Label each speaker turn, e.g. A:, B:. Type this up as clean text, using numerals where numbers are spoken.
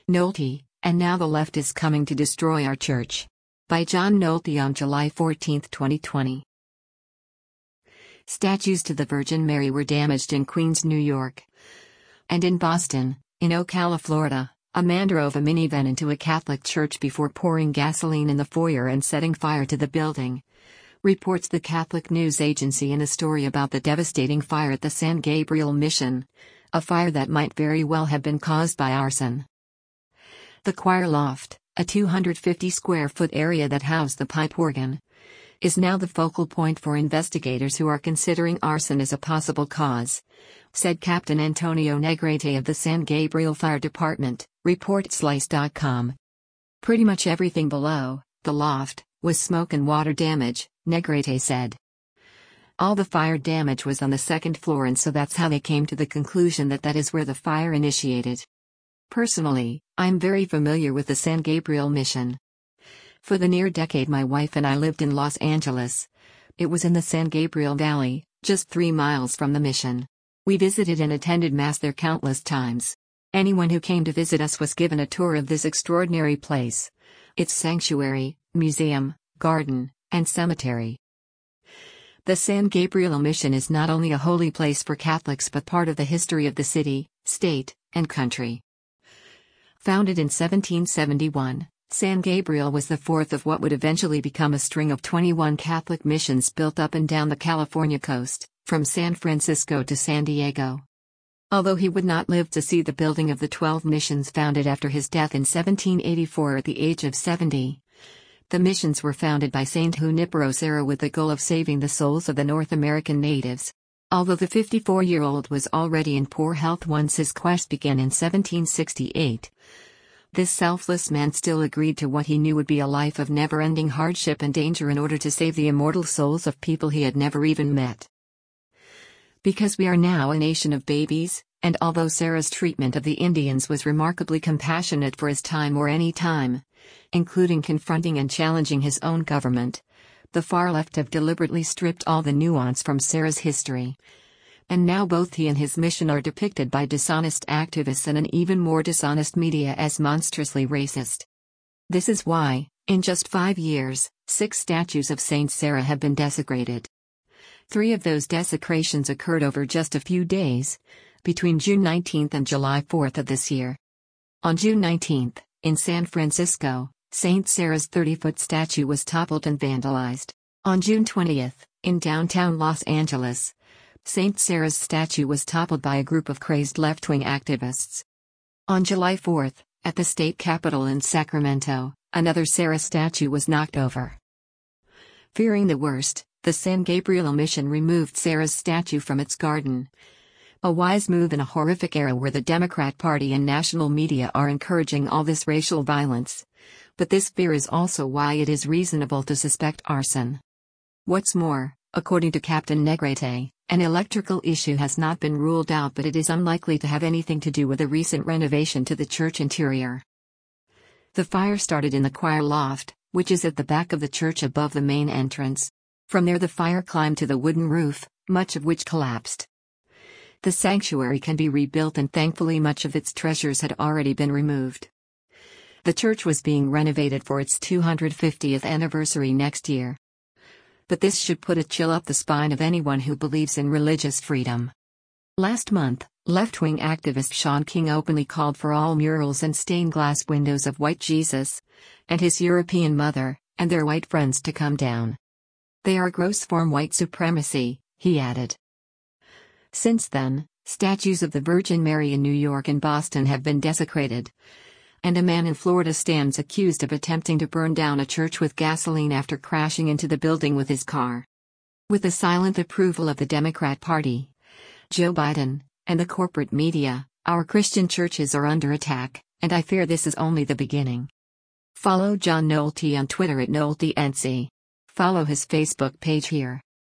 A: Nolte, and now the left is coming to destroy our church. By John Nolte on July 14, 2020. Statues to the Virgin Mary were damaged in Queens, New York. And in Boston, in Ocala, Florida, a man drove a minivan into a Catholic church before pouring gasoline in the foyer and setting fire to the building. Reports the Catholic news agency in a story about the devastating fire at the San Gabriel Mission, a fire that might very well have been caused by arson. The choir loft, a 250-square-foot area that housed the pipe organ, is now the focal point for investigators who are considering arson as a possible cause, said Captain Antonio Negrete of the San Gabriel Fire Department, ReportSlice.com. Pretty much everything below the loft was smoke and water damage, Negrete said. All the fire damage was on the second floor, and so that's how they came to the conclusion that that is where the fire initiated. Personally, I'm very familiar with the San Gabriel Mission. For the near decade my wife and I lived in Los Angeles. It was in the San Gabriel Valley, just 3 miles from the mission. We visited and attended Mass there countless times. Anyone who came to visit us was given a tour of this extraordinary place, its sanctuary, museum, garden, and cemetery. The San Gabriel Mission is not only a holy place for Catholics but part of the history of the city, state, and country. Founded in 1771, San Gabriel was the fourth of what would eventually become a string of 21 Catholic missions built up and down the California coast, from San Francisco to San Diego. Although he would not live to see the building of the 12 missions founded after his death in 1784 at the age of 70, the missions were founded by Saint Junipero Serra with the goal of saving the souls of the North American natives. Although the 54-year-old was already in poor health once his quest began in 1768, this selfless man still agreed to what he knew would be a life of never-ending hardship and danger in order to save the immortal souls of people he had never even met. Because we are now a nation of babies, and although Serra's treatment of the Indians was remarkably compassionate for his time or any time, including confronting and challenging his own government, the far left have deliberately stripped all the nuance from Serra's history. And now both he and his mission are depicted by dishonest activists and an even more dishonest media as monstrously racist. This is why, in just 5 years, 6 statues of Saint Serra have been desecrated. 3 of those desecrations occurred over just a few days, between June 19 and July 4 of this year. On June 19, in San Francisco, Saint Serra's 30-foot statue was toppled and vandalized. On June 20, in downtown Los Angeles, Saint Serra's statue was toppled by a group of crazed left-wing activists. On July 4, at the state capitol in Sacramento, another Serra statue was knocked over. Fearing the worst, the San Gabriel Mission removed Serra's statue from its garden. A wise move in a horrific era where the Democrat Party and national media are encouraging all this racial violence. But this fear is also why it is reasonable to suspect arson. What's more, according to Captain Negrete, an electrical issue has not been ruled out, but it is unlikely to have anything to do with a recent renovation to the church interior. The fire started in the choir loft, which is at the back of the church above the main entrance. From there the fire climbed to the wooden roof, much of which collapsed. The sanctuary can be rebuilt, and thankfully much of its treasures had already been removed. The church was being renovated for its 250th anniversary next year. But this should put a chill up the spine of anyone who believes in religious freedom. Last month, left-wing activist Shaun King openly called for all murals and stained glass windows of white Jesus and his European mother and their white friends to come down. They are gross form white supremacy, he added. Since then, statues of the Virgin Mary in New York and Boston have been desecrated. And a man in Florida stands accused of attempting to burn down a church with gasoline after crashing into the building with his car. With the silent approval of the Democrat Party, Joe Biden, and the corporate media, our Christian churches are under attack, and I fear this is only the beginning. Follow John Nolte on Twitter at NolteNC. Follow his Facebook page here.